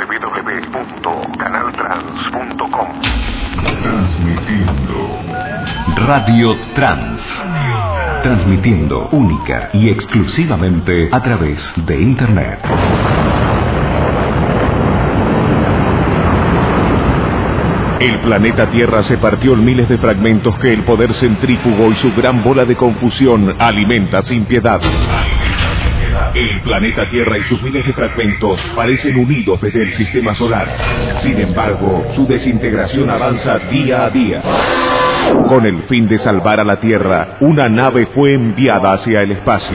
www.canaltrans.com. Transmitiendo Radio Trans. Transmitiendo única y exclusivamente a través de Internet. El planeta Tierra se partió en miles de fragmentos que el poder centrífugo y su gran bola de confusión alimenta sin piedad. El planeta Tierra y sus miles de fragmentos parecen unidos desde el sistema solar. Sin embargo, su desintegración avanza día a día. Con el fin de salvar a la Tierra, una nave fue enviada hacia el espacio.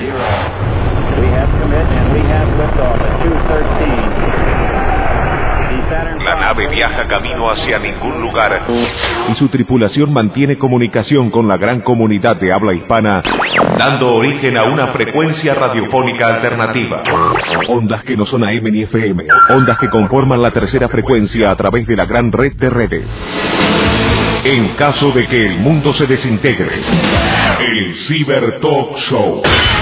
La nave viaja camino hacia ningún lugar y su tripulación mantiene comunicación con la gran comunidad de habla hispana, dando origen a una frecuencia radiofónica alternativa. Ondas que no son AM ni FM, ondas que conforman la tercera frecuencia a través de la gran red de redes. En caso de que el mundo se desintegre, el Cyber Talk Show.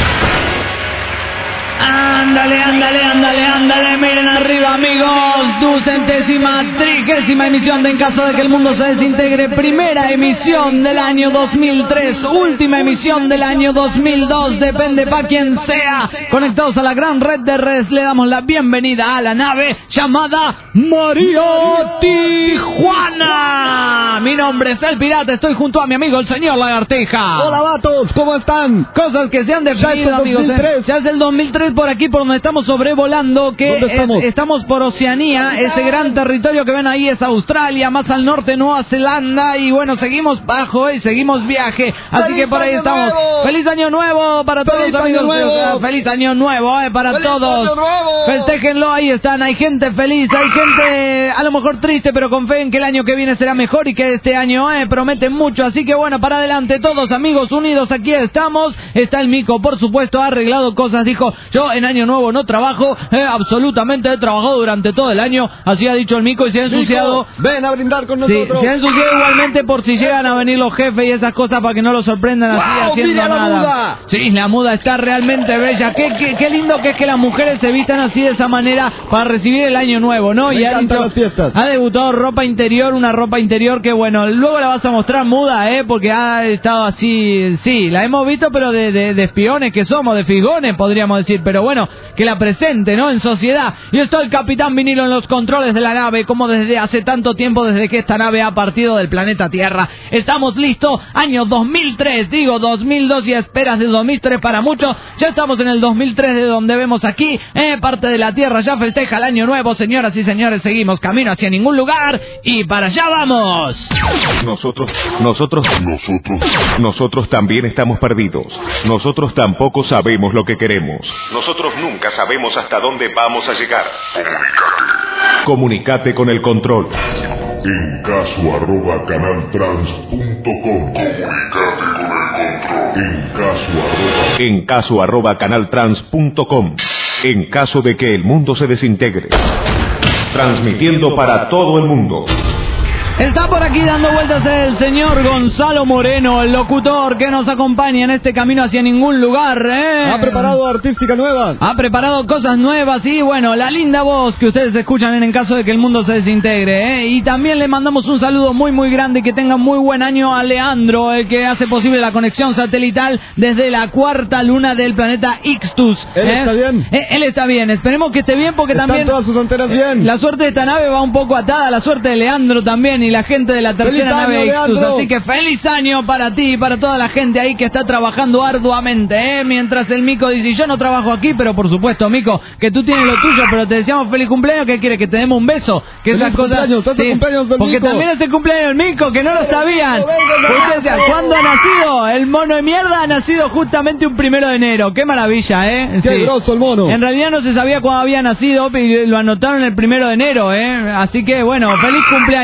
Ándale, miren arriba, amigos, 230ª emisión de En caso de que el mundo se desintegre, primera emisión del año 2003, última emisión del año 2002, depende para quien sea. Conectados a la gran red de redes, le damos la bienvenida a la nave llamada María Tijuana. Mi nombre es El Pirata, estoy junto a mi amigo el señor Lagartija. Hola, vatos, ¿cómo están? Cosas que se han definido, amigos. Ya es el 2003 por aquí, por donde estamos sobrevolando, que estamos por Oceanía, ese gran territorio que ven ahí es Australia, más al norte Nueva Zelanda, y bueno, seguimos bajo y seguimos viaje, así que por ahí estamos. ¡Feliz Año Nuevo para todos, amigos! ¡Feliz Año Nuevo para todos! Festéjenlo, ahí están, hay gente feliz, hay gente a lo mejor triste, pero con fe en que el año que viene será mejor y que este año promete mucho, así que bueno, para adelante todos, amigos, unidos, aquí estamos. Está el Mico, por supuesto, ha arreglado cosas, dijo, yo en Año Nuevo no trabajo, absolutamente he trabajado durante todo el año, así ha dicho el Mico, y se ha ensuciado. Mico, ven a brindar con nosotros. Sí, se ha ensuciado igualmente por si llegan a venir los jefes y esas cosas para que no lo sorprendan así haciendo mira nada. La muda. Sí, la muda está realmente bella. Qué lindo que es que las mujeres se vistan así de esa manera para recibir el Año Nuevo, ¿no? Me y ha debutado ropa interior, una ropa interior que bueno, luego la vas a mostrar muda, porque ha estado así, sí, la hemos visto, pero de espiones que somos, de figones podríamos decir, pero bueno, que la presente, ¿no? En sociedad. Y está el Capitán Vinilo en los controles de la nave, como desde hace tanto tiempo, desde que esta nave ha partido del planeta Tierra. Estamos listos, año 2003, digo 2002 y esperas de 2003 para muchos. Ya estamos en el 2003, de donde vemos aquí, parte de la Tierra ya festeja el Año Nuevo, señoras y señores, seguimos camino hacia ningún lugar y para allá vamos. Nosotros también estamos perdidos. Nosotros tampoco sabemos lo que queremos. Nosotros nunca sabemos hasta dónde vamos a llegar. Comunicate con el control. encaso@canaltrans.com. encaso@canaltrans.com. En caso de que el mundo se desintegre. Transmitiendo para todo el mundo. Está por aquí dando vueltas el señor Gonzalo Moreno, el locutor que nos acompaña en este camino hacia ningún lugar, ¿Ha preparado artística nueva? Ha preparado cosas nuevas y bueno, la linda voz que ustedes escuchan en caso de que el mundo se desintegre, Y también le mandamos un saludo muy grande, que tenga muy buen año a Leandro, el que hace posible la conexión satelital desde la cuarta luna del planeta Ixtus. ¿Él está bien? Él está bien, esperemos que esté bien, porque ¿Están también todas sus antenas bien? La suerte de esta nave va un poco atada a la suerte de Leandro también, y la gente de la tercera nave Ixtus, así que feliz año para ti y para toda la gente ahí que está trabajando arduamente, mientras el Mico dice, yo no trabajo aquí, pero por supuesto, Mico, que tú tienes lo tuyo, pero te deseamos feliz cumpleaños. ¿Qué quieres? Que te demos un beso, que esas cosas, cumpleaños del porque Mico. También es el cumpleaños del Mico, que no lo sabían. ¿Cuándo ha nacido? El mono de mierda ha nacido justamente un 1 de enero, qué maravilla, Qué grosso el mono. En realidad no se sabía cuándo había nacido, pero lo anotaron el 1 de enero, así que bueno, feliz cumpleaños, Mico,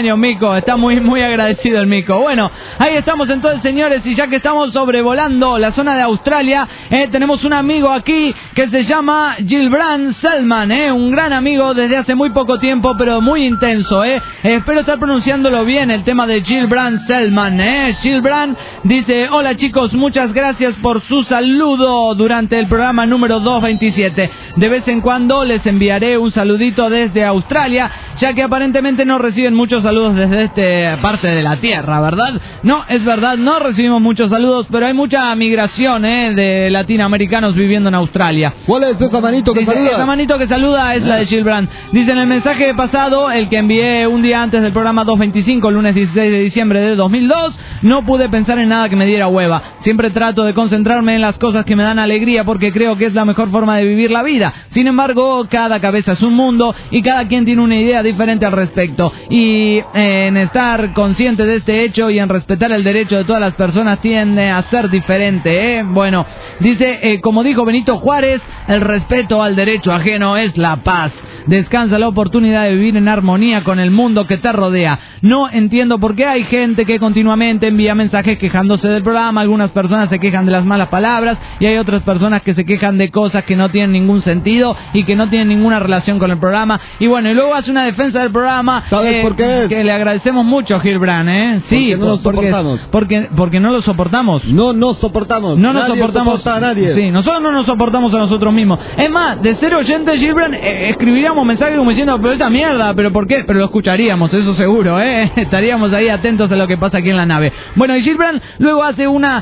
Mico, está muy agradecido el Mico. Bueno, ahí estamos entonces, señores, y ya que estamos sobrevolando la zona de Australia, tenemos un amigo aquí que se llama Gilbran Selman, un gran amigo desde hace muy poco tiempo, pero muy intenso, espero estar pronunciándolo bien, el tema de Gilbran Selman, Gilbran dice: hola chicos, muchas gracias por su saludo durante el programa número 227. De vez en cuando les enviaré un saludito desde Australia, ya que aparentemente no reciben muchos saludos desde esta parte de la Tierra, ¿verdad? No, es verdad, no recibimos muchos saludos, pero hay mucha migración de latinoamericanos viviendo en Australia. ¿Cuál es esa manito que saluda? Esa manito que saluda es la de Gilbran. Dice: en el mensaje pasado, el que envié un día antes del programa 225, lunes 16 de diciembre de 2002, no pude pensar en nada que me diera hueva. Siempre trato de concentrarme en las cosas que me dan alegría porque creo que es la mejor forma de vivir la vida. Sin embargo, cada cabeza es un mundo y cada quien tiene una idea diferente al respecto. Y en estar consciente de este hecho y en respetar el derecho de todas las personas tiende a ser diferente. Bueno, dice, como dijo Benito Juárez, el respeto al derecho ajeno es la paz. Descansa la oportunidad de vivir en armonía con el mundo que te rodea. No entiendo por qué hay gente que continuamente envía mensajes quejándose del programa. Algunas personas se quejan de las malas palabras y hay otras personas que se quejan de cosas que no tienen ningún sentido y que no tienen ninguna relación con el programa. Y bueno, y luego hace una defensa del programa. ¿Sabes por qué es? Que le agradecemos mucho, Gilbran, Sí, porque no lo soportamos. Porque no lo soportamos. No nos soportamos. No nos soportamos. Soporta a nadie. Sí, nosotros no nos soportamos a nosotros mismos. Es más, de ser oyente, Gilbran, escribiríamos mensajes como diciendo: pero esa mierda, ¿pero por qué? Pero lo escucharíamos, eso seguro, estaríamos ahí atentos a lo que pasa aquí en la nave. Bueno, y Gilbran luego hace una,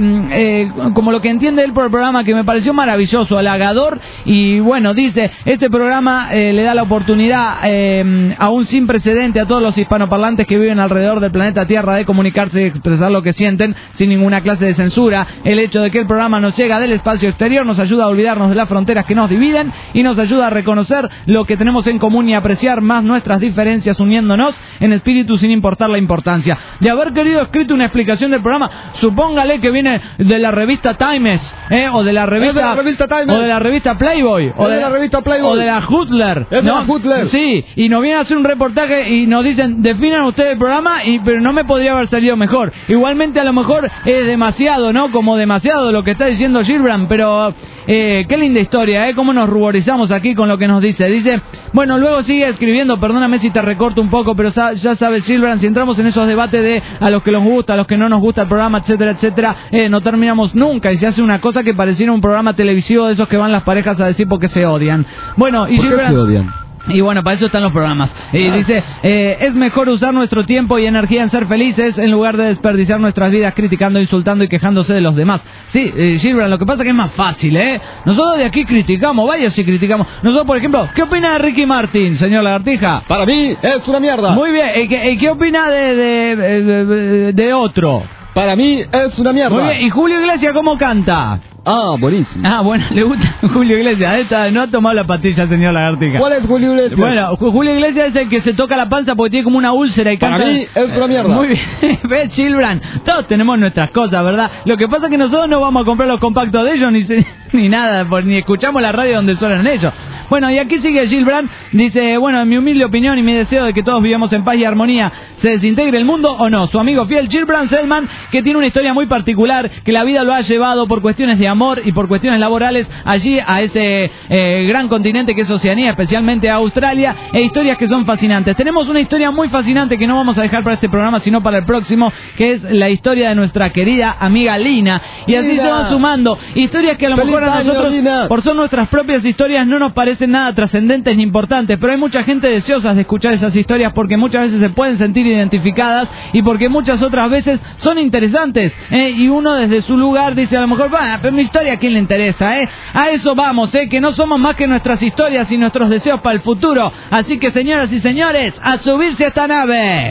como lo que entiende él por el programa, que me pareció maravilloso, halagador, y bueno, dice: este programa le da la oportunidad, aún sin precedente, a todos los hispanoparlantes que viven alrededor del planeta Tierra de comunicarse y expresar lo que sienten sin ninguna clase de censura. El hecho de que el programa nos llega del espacio exterior nos ayuda a olvidarnos de las fronteras que nos dividen y nos ayuda a reconocer lo que tenemos en común y apreciar más nuestras diferencias, uniéndonos en espíritu sin importar la importancia. De haber querido escrito una explicación del programa, supóngale que viene de la revista Times, o de la revista Times, o de la revista Playboy, o de la revista Playboy, o de la Hustler, ¿no? La Hustler. Sí, y nos viene a hacer un reportaje y nos dicen: definan ustedes el programa, pero no me podría haber salido mejor. Igualmente a lo mejor es demasiado, ¿no? Como demasiado lo que está diciendo Gilbran, pero qué linda historia, cómo nos ruborizamos aquí con lo que nos dice. Dice, bueno, luego sigue escribiendo, perdóname si te recorto un poco, pero ya sabes, Gilbran, si entramos en esos debates de a los que nos gusta, a los que no nos gusta el programa, etcétera, etcétera, no terminamos nunca y se hace una cosa que pareciera un programa televisivo de esos que van las parejas a decir porque se odian. Bueno, y ¿por Gilbran, qué se odian? Y bueno, para eso están los programas. Dice, es mejor usar nuestro tiempo y energía en ser felices en lugar de desperdiciar nuestras vidas criticando, insultando y quejándose de los demás. Sí, Gilbran, lo que pasa es que es más fácil, Nosotros de aquí criticamos, vaya si criticamos. Nosotros, por ejemplo, ¿qué opina de Ricky Martin, señor Lagartija? Para mí es una mierda. Muy bien, ¿qué opina de otro? Para mí es una mierda. Muy bien, ¿y Julio Iglesias cómo canta? Ah, buenísimo. Ah, bueno, le gusta Julio Iglesias. No ha tomado la pastilla, señor Lagartija. ¿Cuál es Julio Iglesias? Bueno, Julio Iglesias es el que se toca la panza porque tiene como una úlcera y canta. Para mí es una mierda. Muy bien, ¿ves, Gilbran? Todos tenemos nuestras cosas, ¿verdad? Lo que pasa es que nosotros no vamos a comprar los compactos de ellos ni nada, ni escuchamos la radio donde suenan ellos. Bueno, y aquí sigue Gilbran. Dice, bueno, en mi humilde opinión y mi deseo de que todos vivamos en paz y armonía, ¿se desintegre el mundo o no? Su amigo fiel Gilbran Selman, que tiene una historia muy particular, que la vida lo ha llevado por cuestiones de amor y por cuestiones laborales allí a ese gran continente que es Oceanía, especialmente a Australia, e historias que son fascinantes. Tenemos una historia muy fascinante que no vamos a dejar para este programa, sino para el próximo, que es la historia de nuestra querida amiga Lina. Y así se van sumando historias que a lo mejor a nosotros, por ser nuestras propias historias, no nos parecen nada trascendentes ni importantes, pero hay mucha gente deseosa de escuchar esas historias porque muchas veces se pueden sentir identificadas y porque muchas otras veces son interesantes, y uno desde su lugar dice a lo mejor, pero mi historia, ¿a quién le interesa? A eso vamos, que no somos más que nuestras historias y nuestros deseos para el futuro. Así que, señoras y señores, a subirse a esta nave.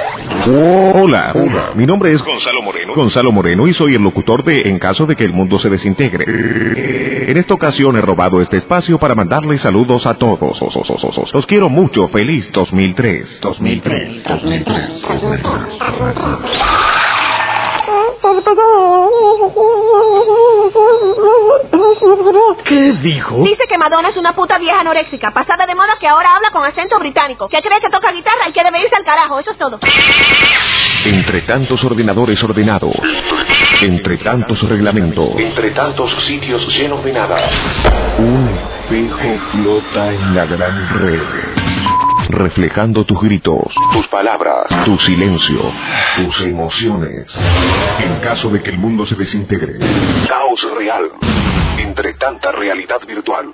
Hola, mi nombre es Gonzalo Moreno y soy el locutor de En caso de que el mundo se desintegre. En esta ocasión he robado este espacio para mandarles saludos a todos. Los quiero mucho. Feliz 2003. ¿Qué dijo? Dice que Madonna es una puta vieja anoréxica, pasada de moda, que ahora habla con acento británico, que cree que toca guitarra y que debe irse al carajo. Eso es todo. Entre tantos ordenadores ordenados, entre tantos reglamentos, Entre tantos sitios llenos de nada, un espejo flota en la gran red, reflejando tus gritos, tus palabras, tu silencio, tus emociones. En caso de que el mundo se desintegre, caos real, entre tanta realidad virtual.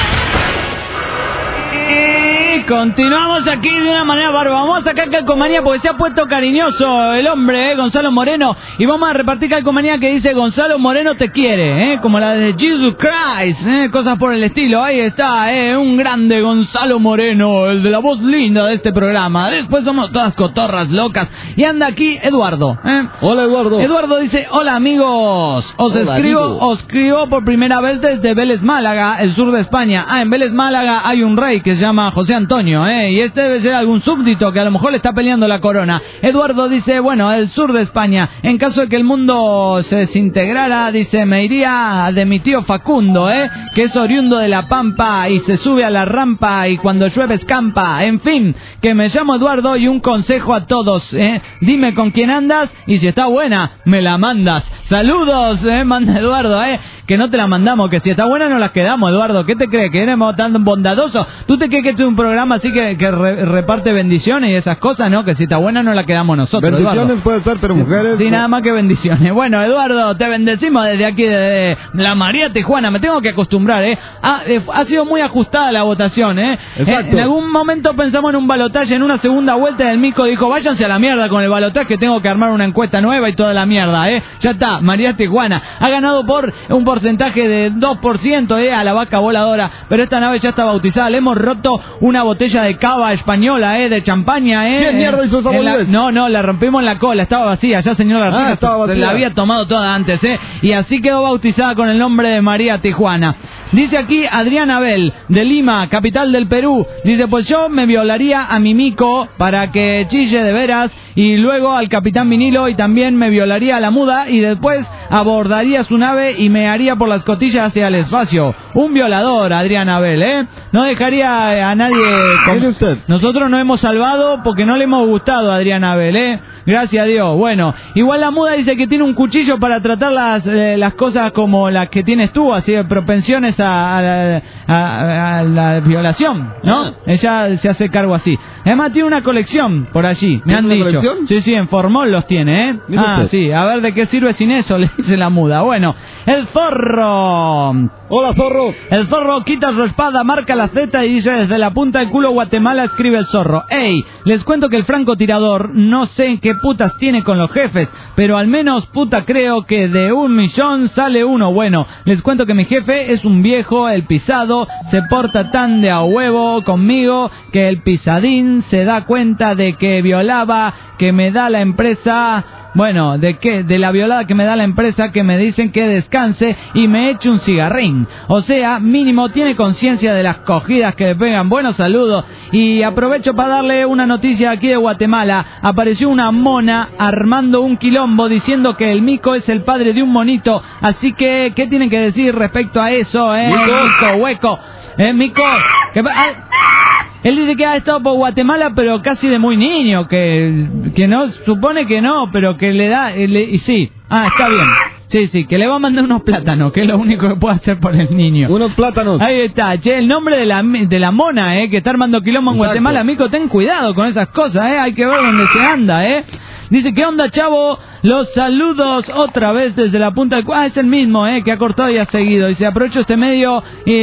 Y continuamos aquí de una manera bárbara. Vamos a sacar calcomanía porque se ha puesto cariñoso el hombre, Gonzalo Moreno. Y vamos a repartir calcomanía que dice Gonzalo Moreno te quiere, como la de Jesus Christ, cosas por el estilo. Ahí está, un grande Gonzalo Moreno, el de la voz linda de este programa. Después somos todas cotorras locas. Y anda aquí Eduardo. Hola, Eduardo. Eduardo dice, hola amigos, os escribo por primera vez desde Vélez, Málaga, el sur de España. En Vélez, Málaga hay un rey que se llama José Antonio, y este debe ser algún súbdito que a lo mejor le está peleando la corona. Eduardo dice, bueno, el sur de España, en caso de que el mundo se desintegrara, dice, me iría de mi tío Facundo, que es oriundo de La Pampa y se sube a la rampa y cuando llueve escampa. En fin, que me llamo Eduardo y un consejo a todos, dime con quién andas y si está buena, me la mandas. Saludos, manda Eduardo, que no te la mandamos, que si está buena no las quedamos, Eduardo. ¿Qué te crees? ¿Que eres tan bondadoso? ¿Tú te crees que este es un programa así que reparte bendiciones y esas cosas, no? Que si está buena no la quedamos nosotros, bendiciones Eduardo. Puede ser, pero mujeres... Sí, nada más que bendiciones. Bueno, Eduardo, te bendecimos desde aquí, de la María Tijuana. Me tengo que acostumbrar, ha sido muy ajustada la votación, Exacto. En algún momento pensamos en un balotaje, en una segunda vuelta del Mico dijo, váyanse a la mierda con el balotaje que tengo que armar una encuesta nueva y toda la mierda, Ya está, María Tijuana ha ganado por un porcentaje de 2%, a la vaca voladora, pero esta nave ya está bautizada. Le hemos roto una botella de cava española, de champaña, ¿Quién mierda hizo esa boludez? No, la rompimos en la cola, estaba vacía, ya señor Artista se la había tomado toda antes, y así quedó bautizada con el nombre de María Tijuana. Dice aquí Adrián Abel, de Lima, capital del Perú. Dice, pues yo me violaría a mi mico para que chille de veras, y luego al capitán Vinilo, y también me violaría a la muda, y después abordaría su nave y me haría por las cotillas hacia el espacio. Un violador, Adrián Abel, No dejaría a nadie... ¿Quién es usted? Nosotros nos hemos salvado porque no le hemos gustado a Adrián Abel, Gracias a Dios. Bueno, igual la muda dice que tiene un cuchillo para tratar las cosas como las que tienes tú, así de propensiones a la violación, ¿no? Ella se hace cargo así. Además tiene una colección por allí, me han dicho. ¿Colección? Sí, en Formol los tiene, sí, a ver de qué sirve sin eso, le dice la muda. Bueno, el zorro. Hola, zorro. El zorro quita su espada, marca la Z y dice, desde la punta del culo Guatemala, escribe el zorro. Ey, les cuento que el francotirador no sé en qué putas tiene con los jefes, pero al menos puta creo que de 1.000.000 sale uno bueno. Les cuento que mi jefe es un viejo, el pisado, se porta tan de a huevo conmigo que el pisadín se da cuenta de que violaba, que me da la empresa... Bueno, de la violada que me da la empresa, que me dicen que descanse y me eche un cigarrín. O sea, mínimo tiene conciencia de las cogidas que le pegan. Buenos saludos. Y aprovecho para darle una noticia aquí de Guatemala. Apareció una mona armando un quilombo diciendo que el mico es el padre de un monito. Así que, ¿qué tienen que decir respecto a eso, Mico, hueco. Mico, él dice que ha estado por Guatemala, pero casi de muy niño, que no, supone que no, pero que le da, y sí, está bien. Sí, que le va a mandar unos plátanos, que es lo único que puede hacer por el niño. Unos plátanos. Ahí está, el nombre de la mona, que está armando quilombo en Guatemala. Mico, ten cuidado con esas cosas, hay que ver dónde se anda, Dice, ¿qué onda, chavo? Los saludos otra vez desde la punta del... es el mismo, que ha cortado y ha seguido. Dice, aprovecho este medio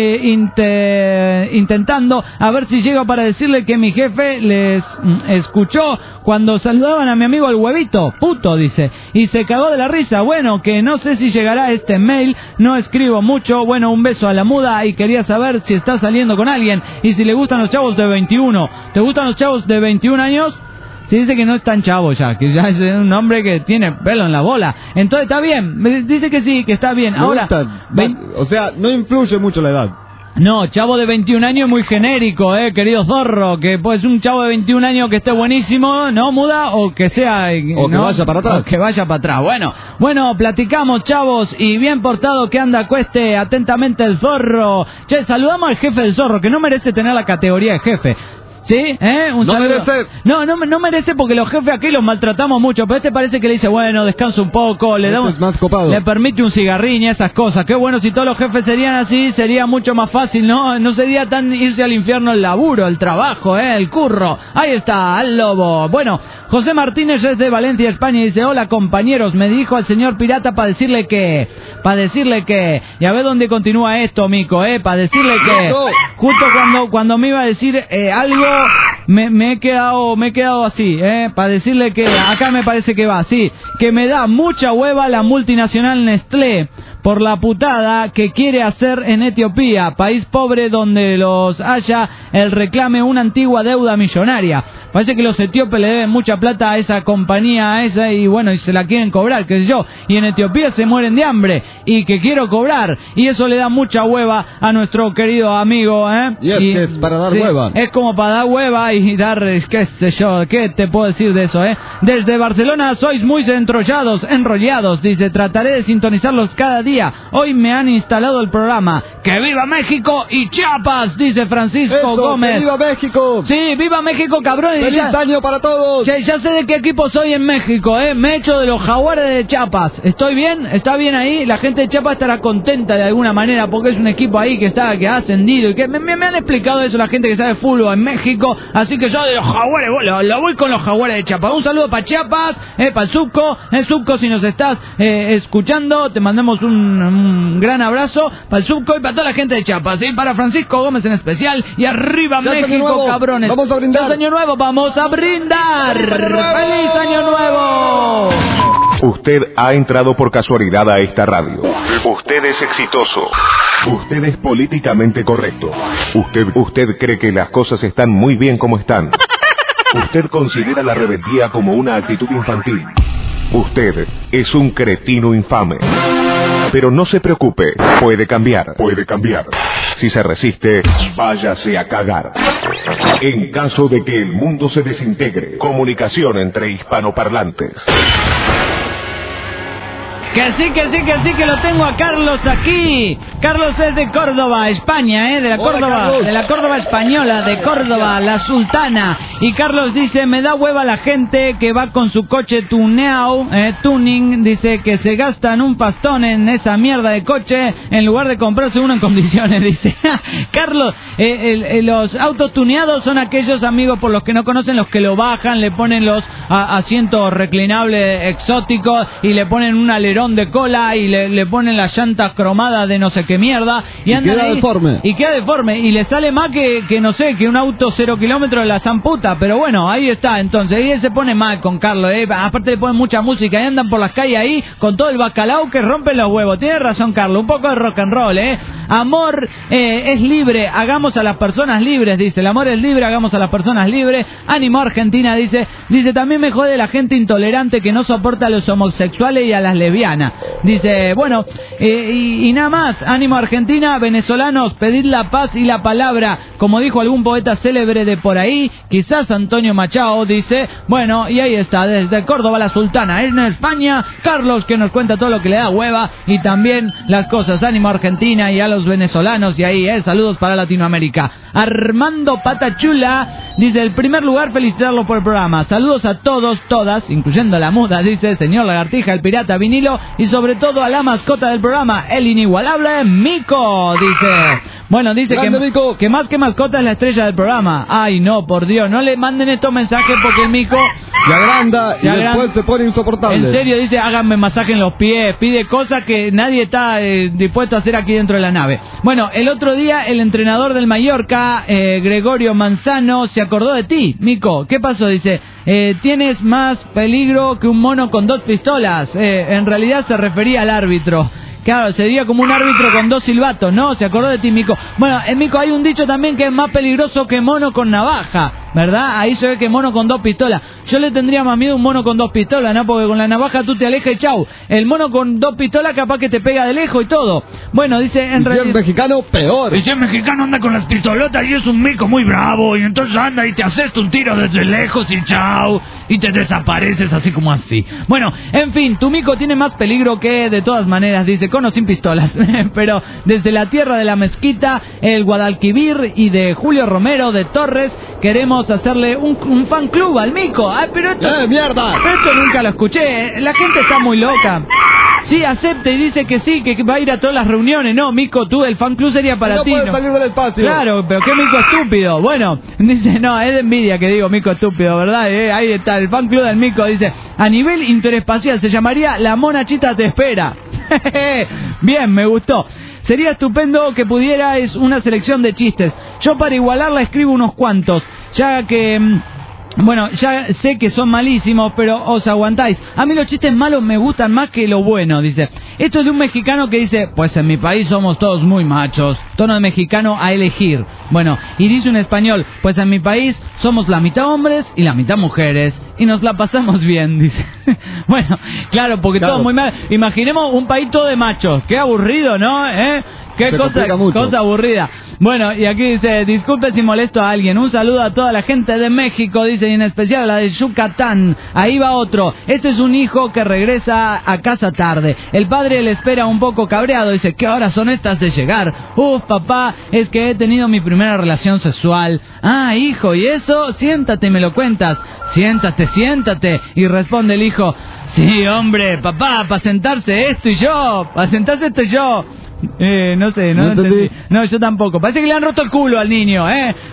intentando a ver si llego para decirle que mi jefe les escuchó cuando saludaban a mi amigo el huevito, puto, dice, y se cagó de la risa. Bueno, que no sé si llegará este mail, no escribo mucho. Bueno, un beso a la muda y quería saber si está saliendo con alguien y si le gustan los chavos de 21. ¿Te gustan los chavos de 21 años? Se dice que no es tan chavo ya, que ya es un hombre que tiene pelo en la bola. Entonces está bien, dice que sí, que está bien. Ahora, o sea, no influye mucho la edad. No, chavo de 21 años muy genérico, querido zorro, que pues un chavo de 21 años que esté buenísimo, ¿no, Muda? O que sea... O que ¿no? vaya para atrás. O que vaya para atrás. Bueno, platicamos, chavos, y bien portado que anda cueste atentamente el zorro. Che, saludamos al jefe del zorro, que no merece tener la categoría de jefe. ¿Sí? Un no saludo. merece. No merece porque los jefes aquí los maltratamos mucho, pero parece que le dice, bueno, descansa un poco, le da es más copado. Le permite un cigarrín y esas cosas. Qué bueno, si todos los jefes serían así, sería mucho más fácil, ¿no? No sería tan irse al infierno el laburo, el trabajo, el curro. Ahí está, al lobo. Bueno, José Martínez es de Valencia, España, y dice, hola compañeros, me dijo al señor pirata para decirle que, y a ver dónde continúa esto, mico, para decirle que, justo cuando me iba a decir algo, me he quedado así, para decirle que acá me parece que va así, que me da mucha hueva la multinacional Nestlé por la putada que quiere hacer en Etiopía, país pobre donde los haya el reclame una antigua deuda millonaria. Parece que los etíopes le deben mucha plata a esa compañía esa y bueno, y se la quieren cobrar, qué sé yo, y en Etiopía se mueren de hambre y que quiero cobrar, y eso le da mucha hueva a nuestro querido amigo, Y es para dar hueva. Es como para dar hueva y dar, qué sé yo, qué te puedo decir de eso, Desde Barcelona sois muy enrollados, dice, trataré de sintonizarlos cada día. Hoy me han instalado el programa. ¡Que viva México y Chiapas! Dice Francisco Gómez. ¡Que viva México! Sí, viva México, cabrón. ¡Feliz año para todos! Ya sé de qué equipo soy en México, Me he hecho de los Jaguares de Chiapas. ¿Estoy bien? ¿Está bien ahí? La gente de Chiapas estará contenta de alguna manera porque es un equipo ahí que ha ascendido y que me han explicado eso la gente que sabe fútbol en México. Así que yo de los Jaguares, lo voy con los Jaguares de Chiapas. Un saludo para Chiapas, para el Subco. El Subco, si nos estás escuchando, te mandamos un gran abrazo para el Subco y para toda la gente de Chiapas, para Francisco Gómez en especial. Y arriba México, cabrones. Vamos a brindar. ¡Feliz año nuevo! ¡Vamos a brindar! ¡Feliz año nuevo! Usted ha entrado por casualidad a esta radio. Usted es exitoso. Usted es políticamente correcto. Usted cree que las cosas están muy bien como están. Usted considera la rebeldía como una actitud infantil. Usted es un cretino infame. Pero no se preocupe, puede cambiar. Si se resiste, váyase a cagar. En caso de que el mundo se desintegre, comunicación entre hispanoparlantes. Que sí, que lo tengo a Carlos aquí. Carlos es de Córdoba, España, de la Córdoba española, de Córdoba, la sultana. Y Carlos dice, me da hueva la gente que va con su coche tuneado, tuning, dice que se gastan un pastón en esa mierda de coche en lugar de comprarse uno en condiciones, dice. Carlos, los autos tuneados son aquellos, amigos, por los que no conocen, los que lo bajan, le ponen los asientos reclinables exóticos y le ponen un alerón de cola y le ponen las llantas cromadas de no sé qué mierda y andan queda ahí, deforme. y queda deforme y le sale más que no sé, que un auto 0 kilómetros de la zamputa, pero bueno, ahí está. Entonces y él se pone mal con Carlos, aparte le ponen mucha música y andan por las calles ahí con todo el bacalao que rompe los huevos. Tiene razón Carlos, un poco de rock and roll, amor es libre, hagamos a las personas libres, dice, el amor es libre, hagamos a las personas libres. Ánimo Argentina, dice también me jode la gente intolerante que no soporta a los homosexuales y a las lesbianas. Dice, bueno, y nada más, ánimo Argentina, venezolanos, pedid la paz y la palabra, como dijo algún poeta célebre de por ahí, quizás Antonio Machado, dice, bueno, y ahí está, desde Córdoba la sultana, en España, Carlos, que nos cuenta todo lo que le da hueva, y también las cosas, ánimo Argentina y a los venezolanos, y ahí, saludos para Latinoamérica. Armando Patachula, dice, en primer lugar, felicitarlo por el programa, saludos a todos, todas, incluyendo a la muda, dice, señor Lagartija, el pirata vinilo, y sobre todo a la mascota del programa, el inigualable Mico, dice. Bueno, dice que más que mascota es la estrella del programa. Ay, no, por Dios, no le manden estos mensajes porque el Mico se agranda y después se pone insoportable. En serio, dice, háganme masaje en los pies, pide cosas que nadie está dispuesto a hacer aquí dentro de la nave. Bueno, el otro día el entrenador del Mallorca, Gregorio Manzano, se acordó de ti, Mico. ¿Qué pasó? Dice, tienes más peligro que un mono con 2 pistolas. En realidad se refería al árbitro. Claro, sería como un árbitro con 2 silbatos, ¿no? Se acordó de ti, Mico. Bueno, en Mico hay un dicho también que es más peligroso que mono con navaja. ¿verdad? Ahí se ve que mono con 2 pistolas. Yo le tendría más miedo a un mono con 2 pistolas, ¿no? Porque con la navaja tú te alejas y chau. El mono con 2 pistolas capaz que te pega de lejos y todo. Bueno, dice en realidad... Si es mexicano, peor. Y si el mexicano anda con las pistolotas y es un mico muy bravo, y entonces anda y te haces un tiro desde lejos y chau, y te desapareces así como así. Bueno, en fin, tu mico tiene más peligro que, de todas maneras, dice, con o sin pistolas. Pero desde la tierra de la mezquita, el Guadalquivir y de Julio Romero de Torres, queremos hacerle un fan club al mico. Ah, pero esto... ¡Mierda! Esto nunca lo escuché. La gente está muy loca. Sí, acepta y dice que sí, que va a ir a todas las reuniones. No, mico, tú, el fan club sería para ti. No puedes salir del espacio. Claro, pero qué mico estúpido. Bueno, dice, no, es de envidia que digo mico estúpido, ¿verdad? Ahí está, el fan club del mico dice, a nivel interespacial se llamaría La Monachita Te Espera. Bien, me gustó. Sería estupendo que pudierais una selección de chistes. Yo para igualarla escribo unos cuantos, ya que... Bueno, ya sé que son malísimos, pero os aguantáis. A mí los chistes malos me gustan más que lo bueno, dice. Esto es de un mexicano que dice, pues en mi país somos todos muy machos. Tono de mexicano a elegir. Bueno, y dice un español, pues en mi país somos la mitad hombres y la mitad mujeres. Y nos la pasamos bien, dice. Bueno, claro, porque todo muy mal. Imaginemos un país todo de machos. Qué aburrido, ¿no? Qué cosa aburrida. Bueno, y aquí dice, disculpe si molesto a alguien. Un saludo a toda la gente de México, dice, y en especial a la de Yucatán. Ahí va otro. Este es un hijo que regresa a casa tarde. El padre le espera un poco cabreado. Dice, ¿qué horas son estas de llegar? Papá, es que he tenido mi primera relación sexual. Ah, hijo, ¿y eso? Siéntate y me lo cuentas. Siéntate. Y responde el hijo, sí, hombre, papá, para sentarse esto y yo. No sé, no entendí. No, yo tampoco. Parece que le han roto el culo al niño,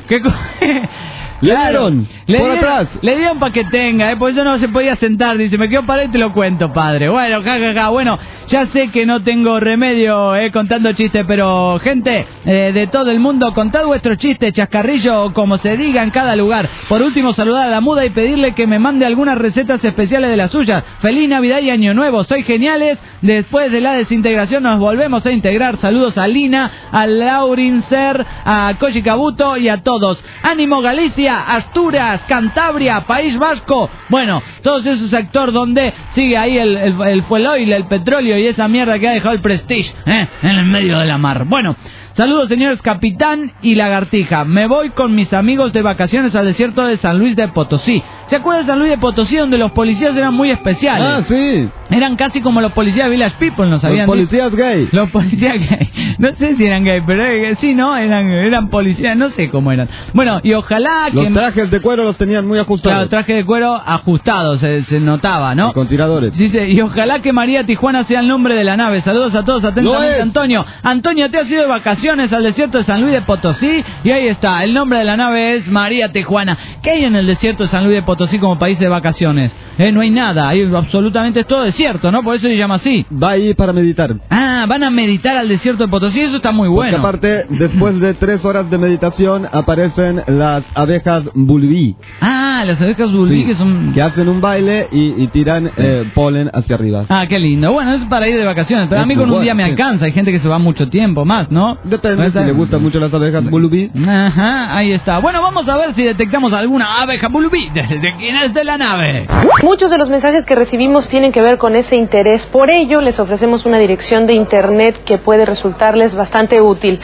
Claro, le dieron para que tenga, por eso no se podía sentar. Dice, me quedo parado y te lo cuento, padre. Bueno, Bueno, ya sé que no tengo remedio contando chistes, pero gente de todo el mundo, contad vuestros chistes, chascarrillo o como se diga en cada lugar. Por último, saludar a la muda y pedirle que me mande algunas recetas especiales de las suyas. Feliz Navidad y Año Nuevo, soy geniales. Después de la desintegración nos volvemos a integrar. Saludos a Lina, a Laurincer, a Koji Kabuto y a todos. Ánimo Galicia, Asturias, Cantabria, País Vasco. Bueno, todos esos sectores donde sigue ahí el fuel oil, el petróleo y esa mierda que ha dejado el Prestige en el medio de la mar. Bueno, saludos señores Capitán y Lagartija. Me voy con mis amigos de vacaciones al desierto de San Luis de Potosí. ¿Se acuerdan de San Luis de Potosí donde los policías eran muy especiales? Ah, sí. Eran casi como los policías de Village People, ¿no sabían? Los policías gay. Los policías gay. No sé si eran gay, pero sí, ¿no? Eran policías, no sé cómo eran. Bueno, y ojalá que... Los trajes de cuero los tenían muy ajustados. Claro, trajes de cuero ajustados, se notaba, ¿no? Y con tiradores. Dice, y ojalá que María Tijuana sea el nombre de la nave. Saludos a todos, atentamente, Antonio. Antonio, te has ido de vacaciones al desierto de San Luis de Potosí, y ahí está, el nombre de la nave es María Tijuana. ¿Qué hay en el desierto de San Luis de Potosí como país de vacaciones? No hay nada, hay absolutamente todo desierto, ¿no? Por eso se llama así. Va ahí para meditar. Ah, van a meditar al desierto de Potosí, eso está muy bueno. Porque aparte, después de 3 horas de meditación, aparecen las abejas bulbí. Ah, las abejas bulbí, sí, que hacen un baile y tiran polen hacia arriba. Ah, qué lindo. Bueno, eso es para ir de vacaciones, pero a mí con un día me alcanza. Hay gente que se va mucho tiempo más, ¿no? Depende, si le gustan mucho las abejas bulbí. Ajá, ahí está. Bueno, vamos a ver si detectamos alguna abeja bulbí de quién es de la nave. Muchos de los mensajes que recibimos tienen que ver con ese interés. Por ello, les ofrecemos una dirección de internet que puede resultarles bastante útil.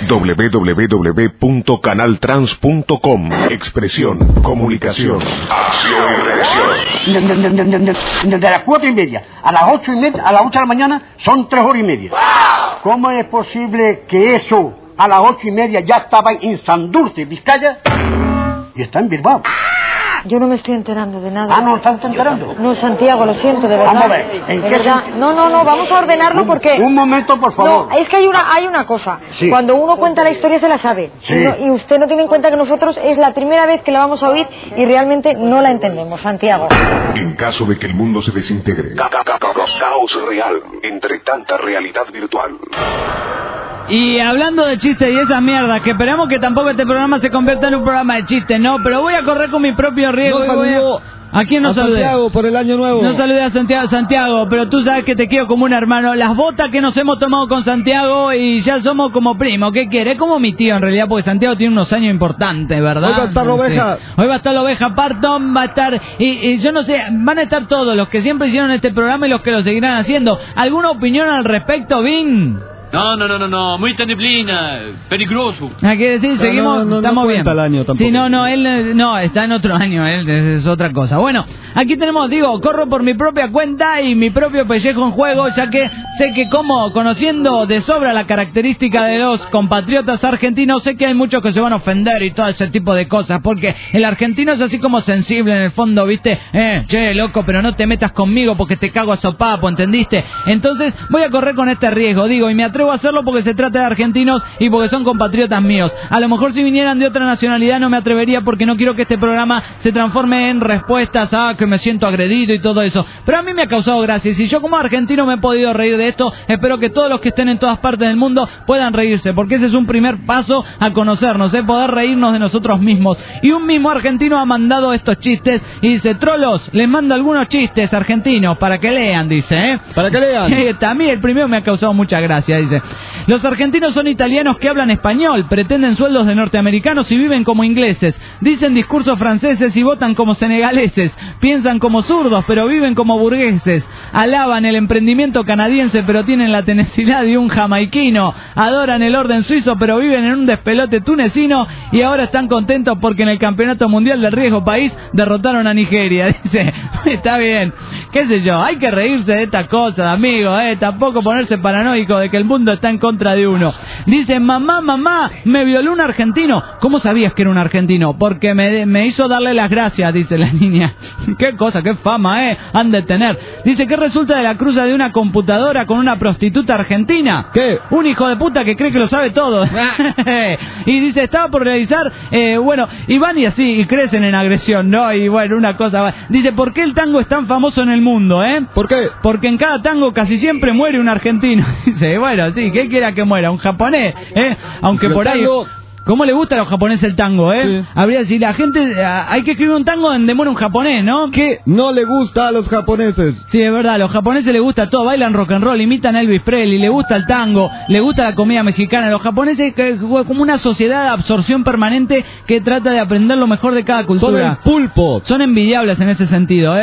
www.canaltrans.com. Expresión, comunicación, acción y reacción. Desde las 4:30 a las 8:30, a las 8 de la mañana, son 3 horas y media. ¿Cómo es posible que eso a las 8:30 ya estaba en Santurce, Vizcaya, y está en Bilbao? Yo no me estoy enterando de nada. Ah, ¿no estás enterando? No, Santiago, lo siento, de verdad. Vamos a ver, ¿en qué verdad? No, vamos a ordenarlo porque... Un momento, por favor. No, es que hay una cosa. Sí. Cuando uno cuenta la historia se la sabe. Sí. Y usted no tiene en cuenta que nosotros es la primera vez que la vamos a oír y realmente no la entendemos, Santiago. En caso de que el mundo se desintegre. Caos real entre tanta realidad virtual. Y hablando de chistes y esa mierda, que esperamos que tampoco este programa se convierta en un programa de chistes, no, pero voy a correr con mi propio riesgo. ¿A quién no saludé? Santiago, por el año nuevo. No saludé a Santiago, pero tú sabes que te quiero como un hermano. Las botas que nos hemos tomado con Santiago y ya somos como primos. ¿Qué quiere? Es como mi tío en realidad, porque Santiago tiene unos años importantes, ¿verdad? Hoy va a estar la oveja. Sí. Hoy va a estar la oveja Parton, va a estar... Y yo no sé, van a estar todos los que siempre hicieron este programa y los que lo seguirán haciendo. ¿Alguna opinión al respecto, Vin? No, muy neblina, peligroso. Hay que decir, seguimos, estamos bien. El año tampoco. Sí, él no, está en otro año, él es otra cosa. Bueno, aquí tenemos, corro por mi propia cuenta y mi propio pellejo en juego, ya que sé que conociendo de sobra la característica de los compatriotas argentinos, sé que hay muchos que se van a ofender y todo ese tipo de cosas, porque el argentino es así como sensible en el fondo, ¿viste? Che, loco, pero no te metas conmigo porque te cago a sopapo, ¿entendiste? Entonces voy a correr con este riesgo, y me atrevo a hacerlo porque se trata de argentinos y porque son compatriotas míos. A lo mejor si vinieran de otra nacionalidad no me atrevería porque no quiero que este programa se transforme en respuestas a que me siento agredido y todo eso. Pero a mí me ha causado gracia y si yo como argentino me he podido reír de esto, espero que todos los que estén en todas partes del mundo puedan reírse, porque ese es un primer paso a conocernos, poder reírnos de nosotros mismos. Y un mismo argentino ha mandado estos chistes y dice: trolos, les mando algunos chistes argentinos para que lean, dice, para que lean. A mí el primero me ha causado mucha gracia, dice: los argentinos son italianos que hablan español, pretenden sueldos de norteamericanos y viven como ingleses, dicen discursos franceses y votan como senegaleses, piensan como zurdos pero viven como burgueses, alaban el emprendimiento canadiense pero tienen la tenacidad de un jamaiquino, adoran el orden suizo pero viven en un despelote tunecino y ahora están contentos porque en el campeonato mundial del riesgo país derrotaron a Nigeria. Dice, está bien, qué sé yo, hay que reírse de estas cosas, amigos, tampoco ponerse paranoico de que el mundo está en contra de uno. Dice: mamá, me violó un argentino. ¿Cómo sabías que era un argentino? Porque me hizo darle las gracias, dice la niña. Qué cosa, qué fama, han de tener. Dice: ¿qué resulta de la cruza de una computadora con una prostituta argentina? ¿Qué? Un hijo de puta que cree que lo sabe todo. Y dice: estaba por realizar, y van y así, y crecen en agresión, ¿no? Y bueno, una cosa. Dice: ¿por qué el tango es tan famoso en el mundo, ¿Por qué? Porque en cada tango casi siempre muere un argentino. Dice, bueno, sí, ¿qué quiera que muera? Un japonés, aunque por ahí... ¿Cómo le gusta a los japoneses el tango, Sí. Habría si la gente... hay que escribir un tango donde muere un japonés, ¿no? ¿Qué no le gusta a los japoneses? Sí, es verdad, a los japoneses les gusta todo, bailan rock and roll, imitan a Elvis Presley, le gusta el tango, le gusta la comida mexicana. Los japoneses como una sociedad de absorción permanente que trata de aprender lo mejor de cada cultura. Son el pulpo. Son envidiables en ese sentido,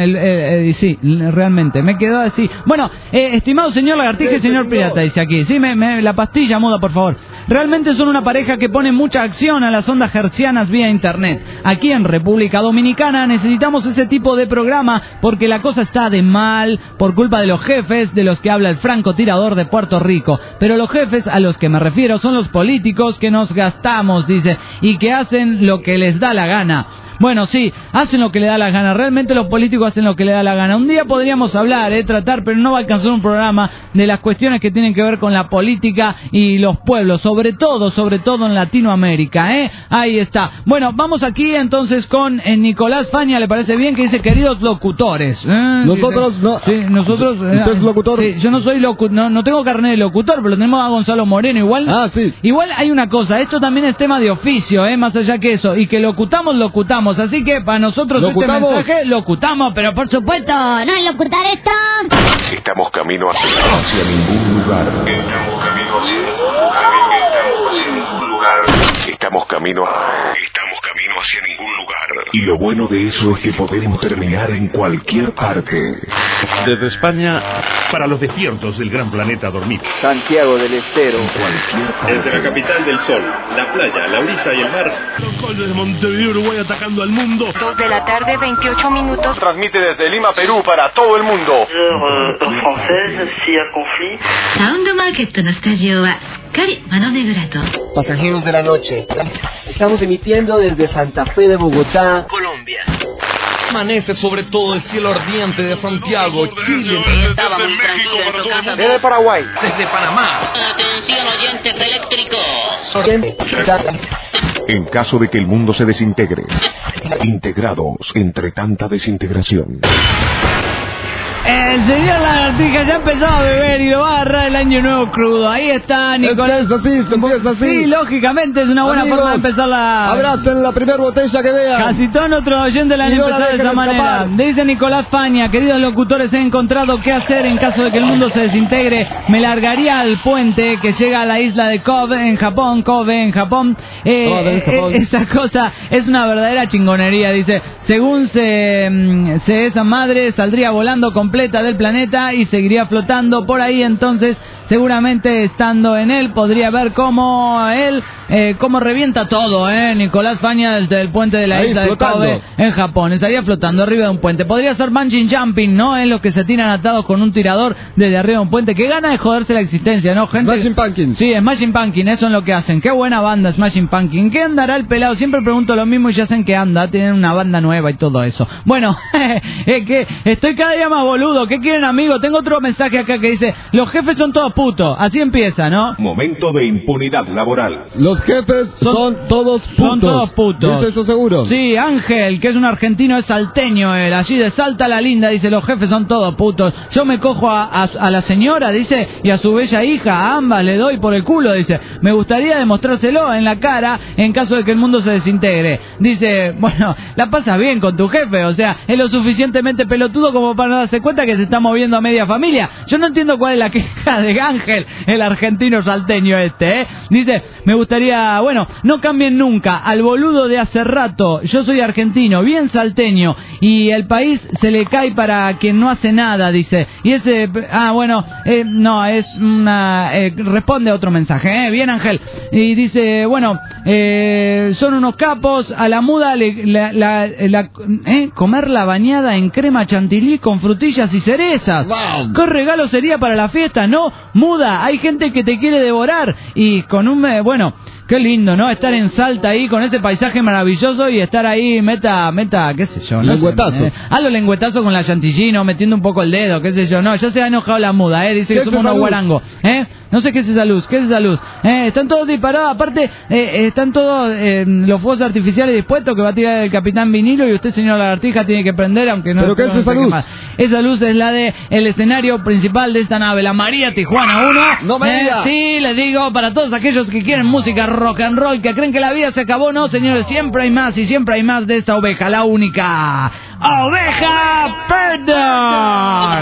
sí, realmente, me quedó así. Bueno, estimado señor Lagartija y señor Pirata, dice aquí. Sí, la pastilla muda, por favor. Realmente son una pareja que pone mucha acción a las ondas hertzianas vía internet. Aquí en República Dominicana necesitamos ese tipo de programa porque la cosa está de mal por culpa de los jefes de los que habla el francotirador de Puerto Rico. Pero los jefes a los que me refiero son los políticos que nos gastamos, dice, y que hacen lo que les da la gana. Bueno, sí, hacen lo que le da la gana. Realmente los políticos hacen lo que le da la gana. Un día podríamos hablar, tratar, pero no va a alcanzar un programa de las cuestiones que tienen que ver con la política y los pueblos, sobre todo en Latinoamérica, Ahí está. Bueno, vamos aquí entonces con Nicolás Faña, ¿le parece bien? Que dice: queridos locutores. Nosotros no. Sí, nosotros. ¿Usted es locutor? Sí, yo no soy locutor, no tengo carnet de locutor, pero tenemos a Gonzalo Moreno igual. Ah, sí. Igual hay una cosa, esto también es tema de oficio, más allá que eso, y que locutamos. Así que para nosotros ¿Locutamos? este mensaje locutamos, pero por supuesto no es locutar esto. Estamos camino hacia ningún lugar. Estamos camino hacia ningún lugar. Estamos camino hacia ningún lugar. Y lo bueno de eso es que podemos terminar en cualquier parte. Desde España, para los despiertos del gran planeta dormir. Santiago del Estero. Desde la capital del sol, la playa, la brisa y el mar. Desde Montevideo, Uruguay, atacando al mundo. 2 de la tarde, 28 minutos. Transmite desde Lima, Perú, para todo el mundo. Sound Market のスタジオはカリマノネグラと Pasajeros de la noche. Estamos emitiendo desde Santa Fe de Bogotá, Colombia. Amanece sobre todo el cielo ardiente de Santiago, Chile. Estaba muy tranquilo en tu casa. Desde Paraguay. Desde Panamá. Atención oyentes eléctricos. En caso de que el mundo se desintegre, integrados entre tanta desintegración. El señor Lagartija ya empezó a beber y lo va a agarrar el año nuevo crudo. Ahí está, Nicolás. Es así, se empieza así. Sí, lógicamente es una buena forma de empezar la... Abracen la primera botella que vean. Casi todos nuestros oyentes la han empezado de esa manera. Dice Nicolás Faña, queridos locutores, he encontrado qué hacer en caso de que el mundo se desintegre. Me largaría al puente que llega a la isla de Kobe en Japón. Esa cosa es una verdadera chingonería, dice. Según esa madre saldría volando completa del planeta y seguiría flotando por ahí, entonces seguramente estando en él podría ver cómo revienta todo, Nicolás Faña desde el puente de la isla de Kobe en Japón. Estaría flotando arriba de un puente. Podría ser bungee jumping, ¿no? Es lo que se tiran atados con un tirador desde arriba de un puente. Qué gana de joderse la existencia, ¿no, gente? Smashing Pumpkins. Sí, Smashing Pumpkins, eso es lo que hacen. Qué buena banda, Smashing Pumpkins. ¿Qué andará el pelado? Siempre pregunto lo mismo y ya saben que anda. Tienen una banda nueva y todo eso. Bueno, es que estoy cada día más boludo. ¿Qué quieren, amigos? Tengo otro mensaje acá que dice: los jefes son todos putos. Así empieza, ¿no? Momento de impunidad laboral. Los jefes son todos putos. Son todos putos. ¿Dice eso seguro? Sí, Ángel, que es un argentino, es salteño él. Allí de Salta la Linda, dice: los jefes son todos putos. Yo me cojo a la señora, dice, y a su bella hija, a ambas le doy por el culo, dice. Me gustaría demostrárselo en la cara en caso de que el mundo se desintegre. Dice, bueno, la pasas bien con tu jefe, o sea, es lo suficientemente pelotudo como para no darse cuenta que se está moviendo a media familia. Yo no entiendo cuál es la queja de Ángel, el argentino salteño Dice, me gustaría, bueno, no cambien nunca al boludo de hace rato. Yo soy argentino, bien salteño, y el país se le cae para quien no hace nada, dice. Y ese, no, es una, responde a otro mensaje, bien, Ángel. Y dice, bueno, son unos capos, a la muda comer la bañada en crema chantilly con frutillas y cerezas. Wow. ¿Qué regalo sería para la fiesta, no? Muda, hay gente que te quiere devorar y con un... qué lindo, ¿no? Estar en Salta ahí con ese paisaje maravilloso y estar ahí, meta, qué sé yo. No lengüetazos. A los lengüetazos con la chantilly, ¿no? Metiendo un poco el dedo, qué sé yo. No, ya se ha enojado la muda, dice que somos unos guarangos, No sé qué es esa luz, están todos disparados, aparte, están todos los fuegos artificiales dispuestos que va a tirar el Capitán Vinilo y usted, señor Lagartija, tiene que prender, aunque no... ¿Pero qué es esa luz? Esa luz es la de el escenario principal de esta nave, la María Tijuana 1. No me diga. Sí, les digo, para todos aquellos que quieren música rock and roll, que creen que la vida se acabó, no, señores, siempre hay más y siempre hay más de esta oveja, la única Oveja Perdón.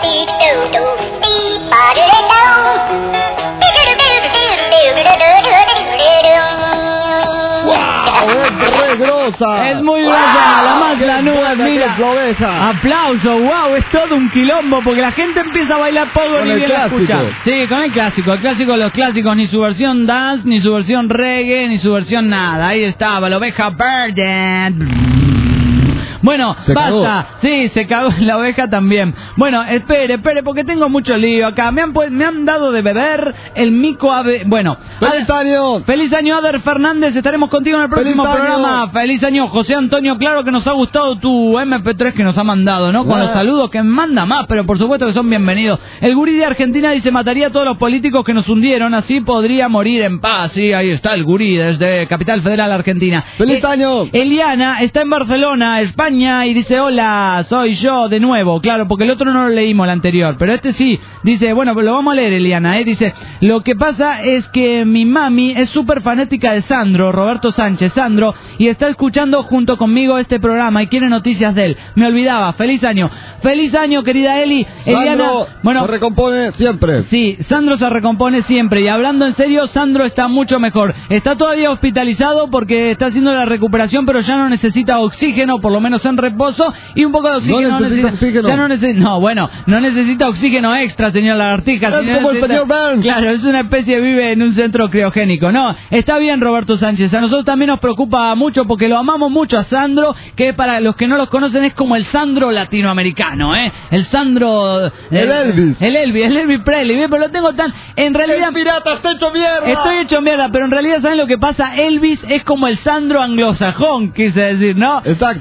Es grosa. Es muy grosa, la más lanuda, mira. La oveja. Aplauso, wow, es todo un quilombo porque la gente empieza a bailar poco ni bien la escucha. Sí, con el clásico de los clásicos, ni su versión dance, ni su versión reggae, ni su versión nada. Ahí estaba la Oveja Perdón. Bueno, se basta. Cagó. Sí, se cagó la oveja también. Bueno, espere, porque tengo mucho lío acá. Me han dado de beber el mico ave... Bueno. ¡Feliz año! ¡Feliz año, Ader Fernández! Estaremos contigo en el próximo programa. ¡Feliz año, José Antonio! Claro que nos ha gustado tu MP3 que nos ha mandado, ¿no? Con los saludos que manda más, pero por supuesto que son bienvenidos. El gurí de Argentina dice, mataría a todos los políticos que nos hundieron, así podría morir en paz. Sí, ahí está el gurí desde Capital Federal, Argentina. ¡Feliz año! Eliana está en Barcelona, España, y dice, hola, soy yo de nuevo. Claro, porque el otro no lo leímos, el anterior, pero este sí. Dice, bueno, pero lo vamos a leer, Eliana, Dice, lo que pasa es que mi mami es súper fanática de Sandro, Roberto Sánchez, Sandro, y está escuchando junto conmigo este programa y quiere noticias de él. Me olvidaba. Feliz año, querida Eli. Sandro, Eliana, bueno, se recompone siempre. Sí, Sandro se recompone siempre. Y hablando en serio, Sandro está mucho mejor. Está todavía hospitalizado porque está haciendo la recuperación, pero ya no necesita oxígeno, por lo menos en reposo, y un poco de oxígeno. No necesita oxígeno. Ya no necesita oxígeno extra, señor Lagartija. Es como el señor Burns. Claro, es una especie, vive en un centro criogénico. No, está bien, Roberto Sánchez. A nosotros también nos preocupa mucho porque lo amamos mucho a Sandro, que para los que no los conocen es como el Sandro latinoamericano, El Sandro... El Elvis Presley. Bien, pero lo tengo tan... En realidad... ¡El pirata está hecho mierda! Estoy hecho mierda, pero en realidad, ¿saben lo que pasa? Elvis es como el Sandro anglosajón, quise decir, ¿no? Exacto. No,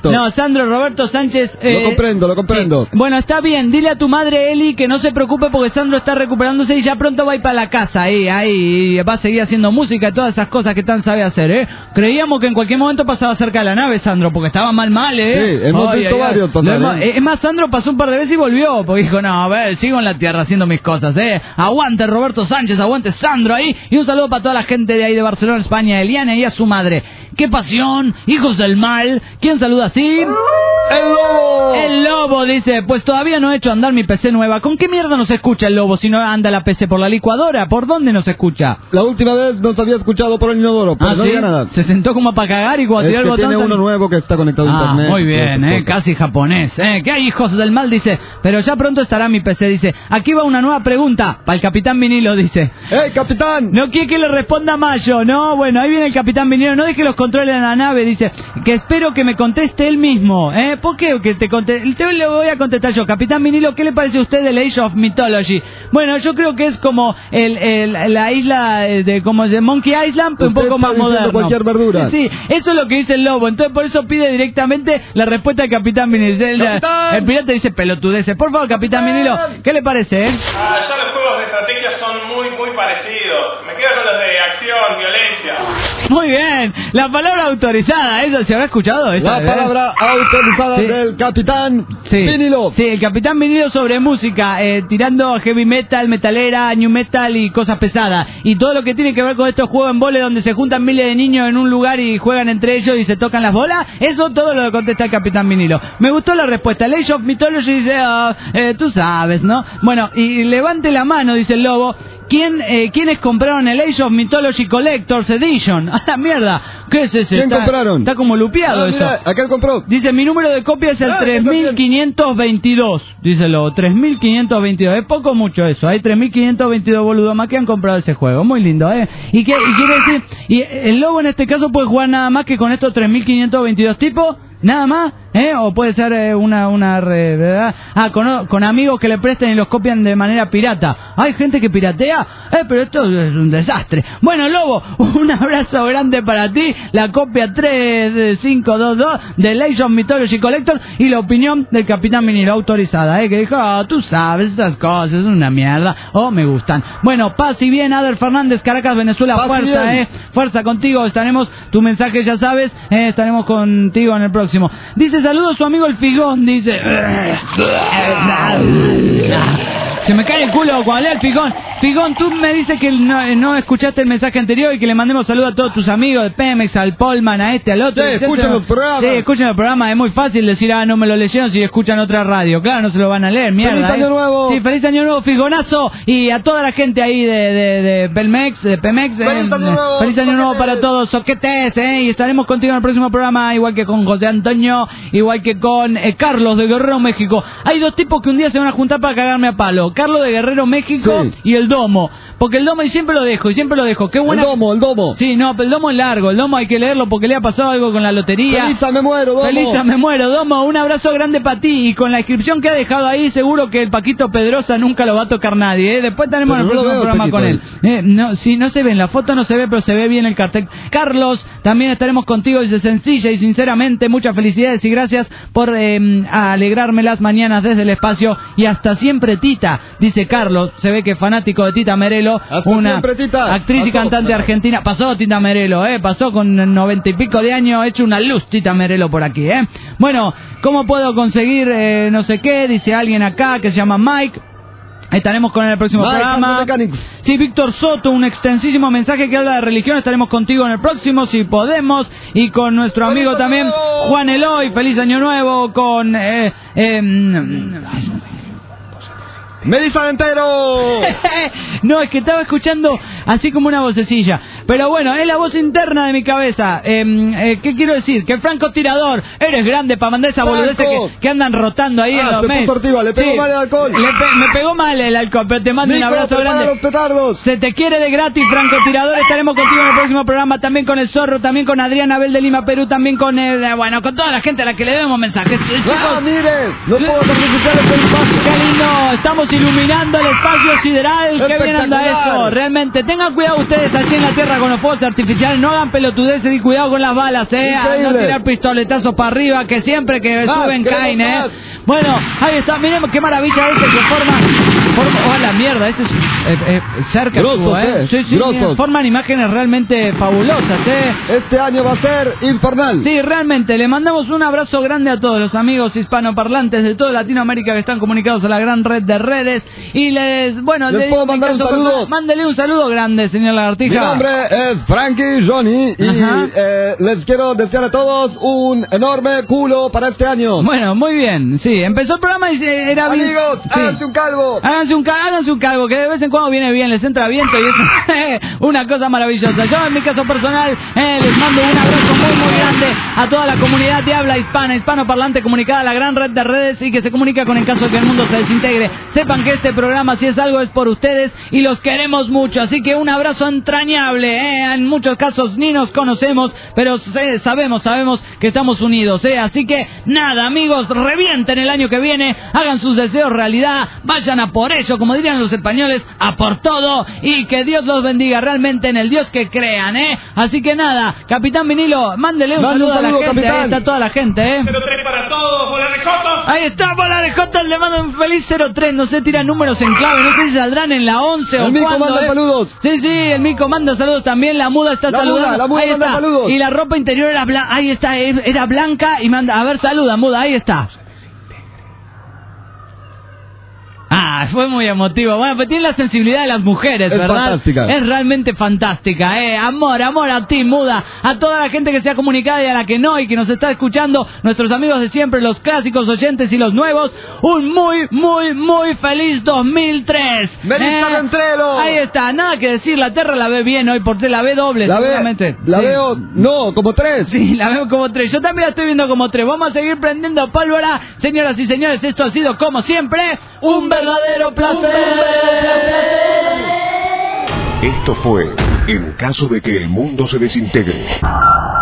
Sandro Roberto Sánchez. Lo comprendo. Sí. Bueno, está bien. Dile a tu madre, Eli, que no se preocupe porque Sandro está recuperándose y ya pronto va a ir para la casa. Ahí va a seguir haciendo música y todas esas cosas que tan sabe hacer, Creíamos que en cualquier momento pasaba cerca de la nave, Sandro, porque estaba mal, Sí, hemos visto varios pasar, Es más, Sandro pasó un par de veces y volvió, porque dijo, no, a ver, sigo en la tierra haciendo mis cosas, Aguante Roberto Sánchez, aguante Sandro ahí. Y un saludo para toda la gente de ahí de Barcelona, España, Eliana y a su madre. ¡Qué pasión! ¡Hijos del mal! ¿Quién saluda así? ¡El Lobo! El Lobo dice, pues todavía no he hecho andar mi PC nueva. ¿Con qué mierda nos escucha el Lobo si no anda la PC? ¿Por la licuadora? ¿Por dónde nos escucha? La última vez nos había escuchado por el inodoro, pero no había nada. Se sentó como para cagar y cuando tiró el botón... tiene uno nuevo que está conectado a internet. Muy bien, casi japonés. ¿Qué hay, hijos del mal? Dice, pero ya pronto estará mi PC. Dice, aquí va una nueva pregunta para el Capitán Vinilo, dice. ¡Ey, Capitán! No quiere que le responda Mayo, ¿no? Bueno, ahí viene el Capitán Vinilo. No deje los controles en la nave. Dice, que espero que me conteste él mismo. ¿Por qué que te conteste? Te le voy a contestar yo. Capitán Vinilo, ¿qué le parece a usted del Age of Mythology? Bueno, yo creo que es como la isla de Monkey Island, pero un poco más moderno. Cualquier verdura. Sí, eso es lo que dice el Lobo. Entonces por eso pide directamente la respuesta del Capitán Vinilo. El pirata dice pelotudeces. Por favor, Capitán Vinilo, ¿qué le parece? Ya los juegos de estrategia son muy parecidos. Me quedo con los de acción, violencia. Muy bien, la palabra autorizada, ¿eso se habrá escuchado? La palabra autorizada del Capitán Vinilo. Sí, el Capitán Vinilo sobre música, tirando heavy metal, metalera, new metal y cosas pesadas. Y todo lo que tiene que ver con estos juegos en vole donde se juntan miles de niños en un lugar y juegan entre ellos y se tocan las bolas, eso todo lo contesta el Capitán Vinilo. Me gustó la respuesta. El Age of Mythology dice, tú sabes, ¿no? Bueno, y levante la mano, dice el Lobo. ¿Quiénes compraron el Age of Mythology Collector's Edition? ¡A la mierda! ¿Qué es ese? ¿Quién compraron? Está como lupeado eso. Mira, ¿a quién compró? Dice, mi número de copia es el 3522. Dice Lobo, 3522. Es poco mucho eso. Hay 3522 boludos más que han comprado ese juego. Muy lindo, ¿Y quiere decir? Y el Lobo en este caso puede jugar nada más que con estos 3522 tipos. ¿Nada más? O puede ser una red, ¿verdad? Con amigos que le presten y los copian de manera pirata. ¿Hay gente que piratea? Pero esto es un desastre. Bueno, Lobo, un abrazo grande para ti. La copia 3522 de Age of Mythology Collector y la opinión del Capitán Vinilo autorizada, que dijo, tú sabes, estas cosas es una mierda. Me gustan. Bueno, paz y bien, Ader Fernández, Caracas, Venezuela, paz fuerza, fuerza contigo. Estaremos, tu mensaje ya sabes, estaremos contigo en el próximo. Dice, saludos su amigo el Figón, dice. Se me cae el culo cuando lea el Figón. Figón, tú me dices que no escuchaste el mensaje anterior y que le mandemos saludos a todos tus amigos de Pemex, al Polman, a este, al otro. Sí, escuchen los programas. Sí, escuchen los programas. Es muy fácil decir, no me lo leyeron si escuchan otra radio. Claro, no se lo van a leer, mierda. ¡Feliz Año Nuevo! Sí, feliz Año Nuevo, Figonazo. Y a toda la gente ahí de Pemex, feliz Año Nuevo para todos, soquetes, y estaremos contigo en el próximo programa, igual que con José Antonio, igual que con Carlos de Guerrero, México. Hay dos tipos que un día se van a juntar para cagarme a palo. Carlos de Guerrero, México, y el Domo. Porque el Domo, y siempre lo dejo. Qué buena... El Domo. Sí, no, pero el Domo es largo. El Domo hay que leerlo porque le ha pasado algo con la lotería. Felisa, me muero, Domo. Felisa, me muero, Domo. Un abrazo grande para ti. Y con la inscripción que ha dejado ahí, seguro que el Paquito Pedrosa nunca lo va a tocar nadie. Después tenemos el próximo programa con él. No se ve, en la foto no se ve, pero se ve bien el cartel. Carlos, también estaremos contigo. Dice, sencilla y sinceramente, muchas felicidades y gracias por alegrarme las mañanas desde el espacio. Y hasta siempre, Tita, dice Carlos. Se ve que es fanático de Tita Merelo, una actriz y cantante argentina. Pasó Tita Merelo, pasó con 90 y pico de años, hecho una luz Tita Merelo por aquí, Bueno, ¿cómo puedo conseguir no sé qué? Dice alguien acá que se llama Mike. Estaremos con él en el próximo programa. Sí, Víctor Soto, un extensísimo mensaje que habla de religión. Estaremos contigo en el próximo, si podemos. Y con nuestro amigo también, Juan Eloy. Feliz Año Nuevo. Con... ¡Melissa entero! No, es que estaba escuchando así como una vocecilla. Pero bueno, es la voz interna de mi cabeza. ¿Qué quiero decir? Que Franco Tirador, eres grande para mandar esa boludez que andan rotando ahí en los meses. Le pegó mal el alcohol. Me pegó mal el alcohol, pero te mando un abrazo grande. Los petardos. Se te quiere de gratis, Franco Tirador. Estaremos contigo en el próximo programa. También con el Zorro, también con Adrián Abel de Lima, Perú. También con con toda la gente a la que le debemos mensajes. Mire, no puedo sacrificar el paso. Qué lindo, estamos Estamos iluminando el espacio sideral. Qué bien anda eso. Realmente, tengan cuidado ustedes allí en la Tierra con los fuegos artificiales. No hagan pelotudeces y cuidado con las balas, no tirar pistoletazos para arriba, que siempre que suben caen, Bueno, ahí está. Miren qué maravilla que forma. Oh, la mierda, ese es cerca. Grosos, Sí, forman imágenes realmente fabulosas, Este año va a ser infernal. Sí, realmente. Le mandamos un abrazo grande a todos los amigos hispanoparlantes de toda Latinoamérica que están comunicados a la gran red de redes. Y les puedo mandar un saludo. Mándele un saludo grande, señor Lagartija. Mi nombre es Frankie Johnny y les quiero desear a todos un enorme culo para este año. Bueno, muy bien. Sí, empezó el programa y era amigos, háganse un calvo. Háganse un calvo, que de vez en cuando viene bien, les entra viento y es una cosa maravillosa. Yo en mi caso personal les mando un abrazo muy grande a toda la comunidad de habla hispana, hispanoparlante comunicada a la gran red de redes y que se comunica con en caso de que el mundo se desintegre. Sepan que este programa, si es algo, es por ustedes y los queremos mucho, así que un abrazo entrañable. En muchos casos ni nos conocemos, pero sabemos que estamos unidos, así que nada, amigos, revienten el año que viene, hagan sus deseos realidad, vayan a por ello, como dirían los españoles, a por todo, y que Dios los bendiga realmente en el Dios que crean, Así que nada, Capitán Vinilo, mándele un saludo a la gente, capitán. Ahí está toda la gente, 03 para todos, bola de Jotos. Ahí está, bola de Jotos, le mando un feliz 03, no sé, tira números en clave, no sé si saldrán en la 11 o cuándo. El Mico manda saludos. Sí, el Mico manda saludos también, la Muda está saludando. La Muda ahí manda está. saludos. Y la ropa interior era blanca, ahí está, era blanca y manda, a ver, saluda, Muda, ahí está. Fue muy emotivo. Bueno, pues tiene la sensibilidad de las mujeres, es ¿verdad? Fantástica. Es realmente fantástica, Amor a ti, Muda. A toda la gente que se ha comunicado y a la que no y que nos está escuchando, nuestros amigos de siempre, los clásicos oyentes y los nuevos, un muy feliz 2003. Ahí está, nada que decir, la Tierra la ve bien hoy, porque la ve doble, seguramente. La veo, como 3. Sí, la veo como 3. Yo también la estoy viendo como 3. Vamos a seguir prendiendo pólvora. Señoras y señores, esto ha sido, como siempre, un verdadero placer. Esto fue En caso de que el mundo se desintegre.